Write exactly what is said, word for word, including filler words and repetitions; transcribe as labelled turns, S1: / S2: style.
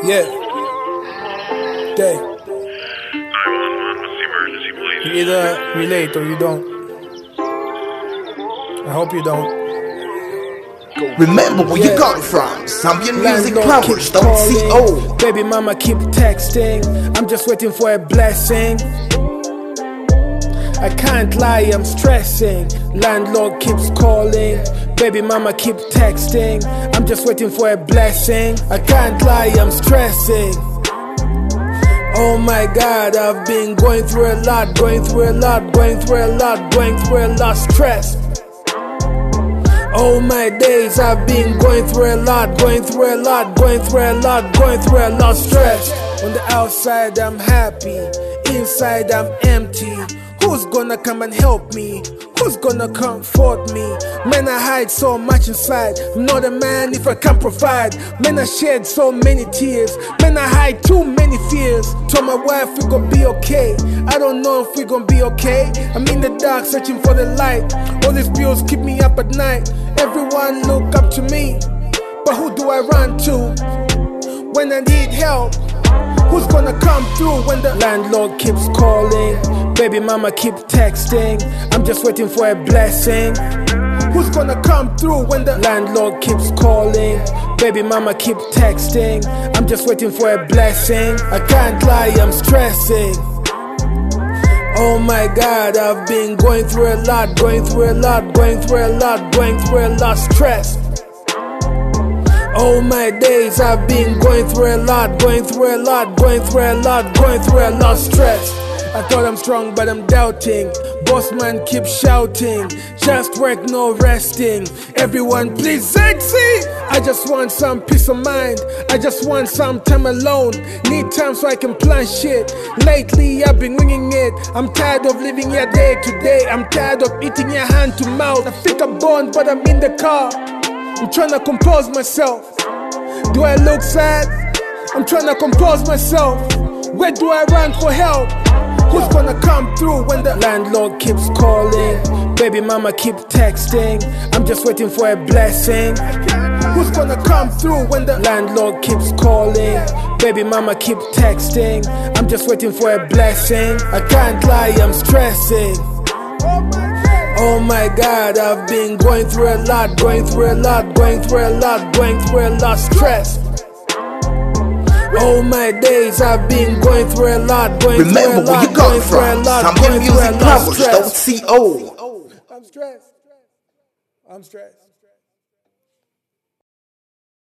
S1: Yeah. Day.
S2: nine one one, what's the emergency, please?
S1: You either relate or you don't. I hope you don't.
S3: Remember where
S1: Yeah.
S3: you got it from. Zambian Music
S1: Landlord
S3: Powers,
S1: keeps
S3: don't see
S1: calling.
S3: oh.
S1: Baby mama keep texting. I'm just waiting for a blessing. I can't lie, I'm stressing. Landlord keeps calling. Baby mama keep texting. I'm just waiting for a blessing. I can't lie, I'm stressing. Oh my God, I've been going through a lot, going through a lot, going through a lot, going through a lot, stress. All my days I've been going through a lot, going through a lot, going through a lot, going through a lot, stress. On the outside I'm happy, inside I'm empty. Who's gonna come and help me? Who's gonna comfort me? Man, I hide so much inside. I'm not a man if I can't provide. Man, I shed so many tears. Man, I hide too many fears. Told my wife we gon' be okay. I don't know if we gon' be okay. I'm in the dark searching for the light. All these bills keep me up at night. Everyone look up to me, but who do I run to when I need help? Who's gonna come through when the landlord keeps calling? Baby mama keep texting. I'm just waiting for a blessing. Who's gonna come through when the landlord keeps calling? Baby mama keep texting. I'm just waiting for a blessing. I can't lie, I'm stressing. Oh my God, I've been going through a lot, going through a lot, going through a lot, going through a lot, stress. All my days I've been going through a lot, going through a lot, going through a lot, going through a lot, stress. I thought I'm strong but I'm doubting. Boss man keep shouting. Just work, no resting. Everyone please sexy. I just want some peace of mind. I just want some time alone. Need time so I can plan shit. Lately I've been winging it. I'm tired of living here day to day. I'm tired of eating your hand to mouth. I think I'm born but I'm in the car. I'm trying to compose myself. Do I look sad? I'm trying to compose myself. Where do I run for help? Who's gonna come through when the landlord keeps calling? Baby mama keep texting. I'm just waiting for a blessing. Who's gonna come through when the landlord keeps calling? Baby mama keep texting. I'm just waiting for a blessing. I can't lie, I'm stressing. Oh my God, I've been going through a lot, going through a lot, going through a lot, going through a lot, stress. All my days I've been going through a lot, going through a
S3: Remember
S1: lot,
S3: where you got
S1: going
S3: it
S1: through a
S3: from.
S1: lot,
S3: Zambian
S1: going through a
S3: Music
S1: lot,
S3: Powers,
S1: stress.
S3: don't see oh.
S1: I'm stressed. I'm stressed.